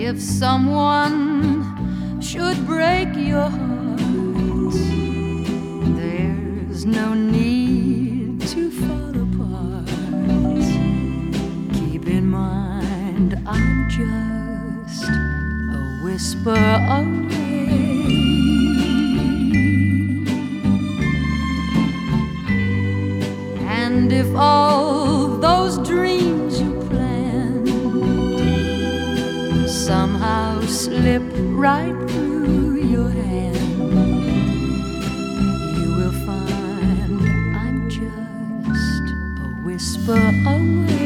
If someone should break your heart, there's no need to fall apart. Keep in mind I'm just a whisper away. And if all those dreams you planned somehow slip right through your hand, you will find I'm just a whisper away.